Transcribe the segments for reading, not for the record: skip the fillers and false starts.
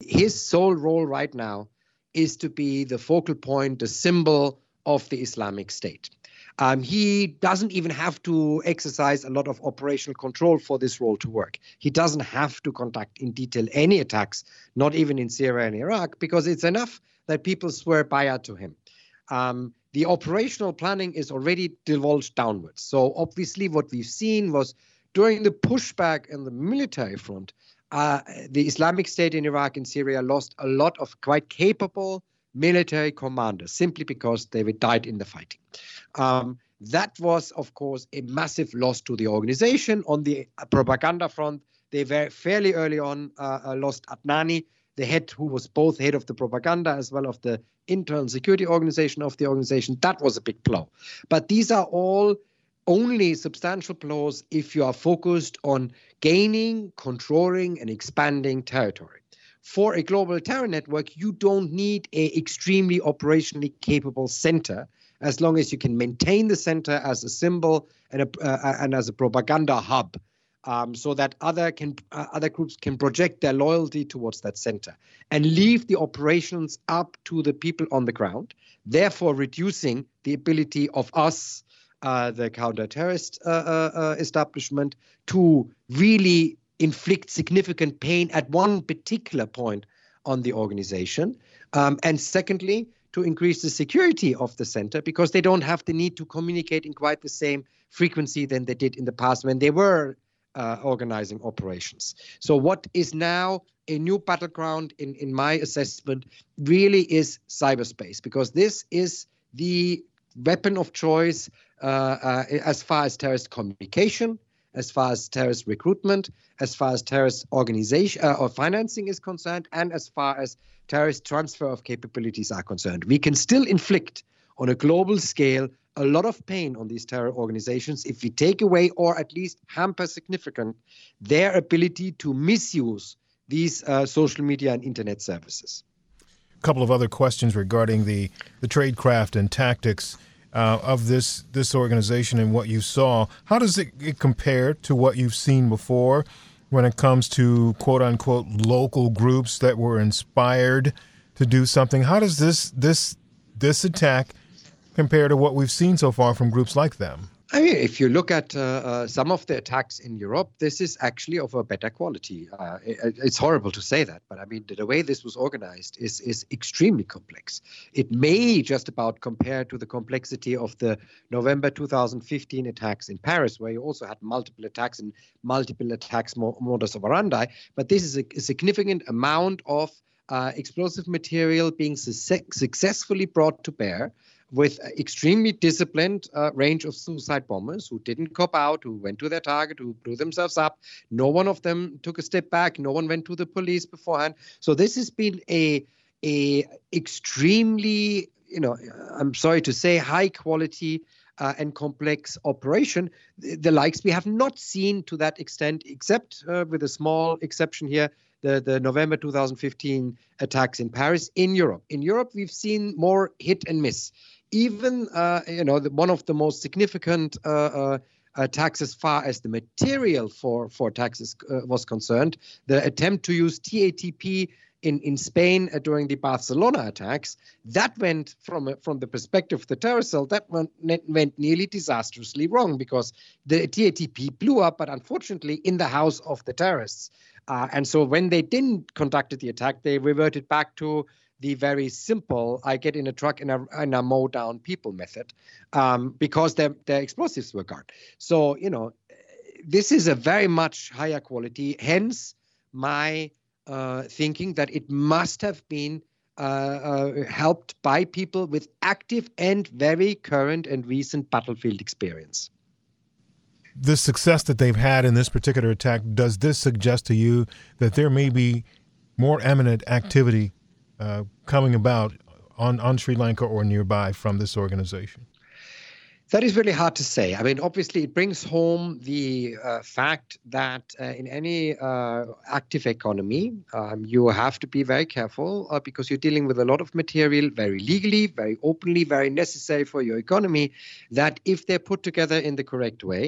his sole role right now is to be the focal point, the symbol of the Islamic State. He doesn't even have to exercise a lot of operational control for this role to work. He doesn't have to conduct in detail any attacks, not even in Syria and Iraq, because it's enough that people swear bayat to him. The operational planning is already divulged downwards. So obviously what we've seen was during the pushback in the military front, the Islamic State in Iraq and Syria lost a lot of quite capable military commanders simply because they died in the fighting. That was, of course, a massive loss to the organization. On the propaganda front, they very fairly early on lost Adnani, the head who was both head of the propaganda as well of the internal security organization of the organization. That was a big blow. But these are all only substantial blows if you are focused on gaining, controlling, and expanding territory. For a global terror network, you don't need an extremely operationally capable center as long as you can maintain the center as a symbol and as a propaganda hub, so that other groups can project their loyalty towards that center and leave the operations up to the people on the ground, therefore reducing the ability of us, the counter-terrorist establishment, to really inflict significant pain at one particular point on the organization. And secondly, to increase the security of the center, because they don't have the need to communicate in quite the same frequency than they did in the past when they were organizing operations. So what is now a new battleground, in my assessment, really is cyberspace, because this is the weapon of choice as far as terrorist communication, as far as terrorist recruitment, as far as terrorist organization or financing is concerned, and as far as terrorist transfer of capabilities are concerned. We can still inflict on a global scale a lot of pain on these terror organizations if we take away or at least hamper significant their ability to misuse these social media and internet services. A couple of other questions regarding the tradecraft and tactics of this organization and what you saw. How does it compare to what you've seen before when it comes to quote unquote local groups that were inspired to do something? How does this attack compare to what we've seen so far from groups like them? I mean, if you look at some of the attacks in Europe, this is actually of a better quality. It's horrible to say that, but I mean, the way this was organized is extremely complex. It may just about compare to the complexity of the November 2015 attacks in Paris, where you also had multiple attacks and multiple attacks modus operandi. But this is a significant amount of explosive material being successfully brought to bear, with extremely disciplined range of suicide bombers who didn't cop out, who went to their target, who blew themselves up. No one of them took a step back. No one went to the police beforehand. So this has been a extremely, I'm sorry to say, high quality and complex operation, the likes we have not seen to that extent, except with a small exception here, the November 2015 attacks in Paris. In Europe, we've seen more hit and miss. Even, one of the most significant attacks as far as the material for attacks was concerned, the attempt to use TATP in Spain during the Barcelona attacks, that went from the perspective of the terror cell, that went nearly disastrously wrong, because the TATP blew up, but unfortunately in the house of the terrorists. And so when they didn't conduct the attack, they reverted back to the very simple, I get in a truck and I mow down people method, because their explosives were gone. So, this is a very much higher quality, hence my thinking that it must have been helped by people with active and very current and recent battlefield experience. The success that they've had in this particular attack, does this suggest to you that there may be more imminent activity coming about on Sri Lanka or nearby from this organization? That is really hard to say. I mean, obviously, it brings home the fact that in any active economy, you have to be very careful because you're dealing with a lot of material, very legally, very openly, very necessary for your economy, that if they're put together in the correct way,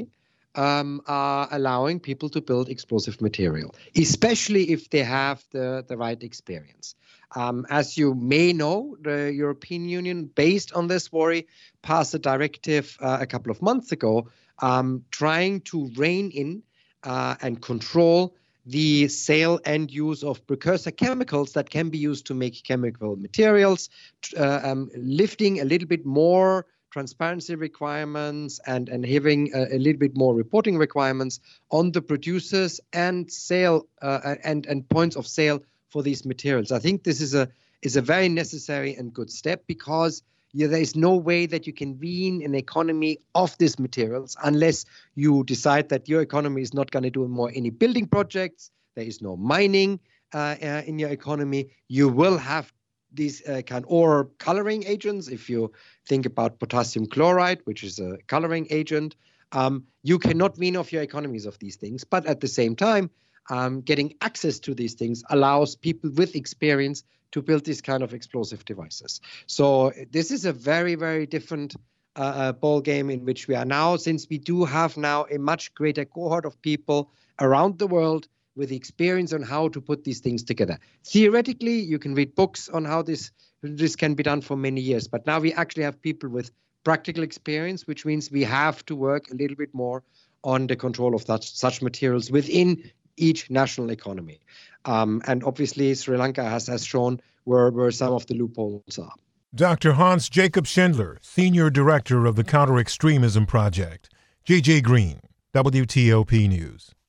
are allowing people to build explosive material, especially if they have the right experience. As you may know, the European Union, based on this worry, passed a directive a couple of months ago trying to rein in and control the sale and use of precursor chemicals that can be used to make chemical materials, lifting a little bit more transparency requirements and having a little bit more reporting requirements on the producers and sale and points of sale for these materials. I think this is a very necessary and good step, because there is no way that you can wean an economy of these materials unless you decide that your economy is not going to do more any building projects. There is no mining in your economy. You will have these or coloring agents. If you think about potassium chloride, which is a coloring agent, you cannot wean off your economies of these things. But at the same time, getting access to these things allows people with experience to build these kind of explosive devices. So this is a very, very different ball game in which we are now, since we do have now a much greater cohort of people around the world with experience on how to put these things together. Theoretically, you can read books on how this can be done for many years, but now we actually have people with practical experience, which means we have to work a little bit more on the control of such materials within each national economy. And obviously, Sri Lanka has shown where some of the loopholes are. Dr. Hans Jacob Schindler, Senior Director of the Counter-Extremism Project. J.J. Green, WTOP News.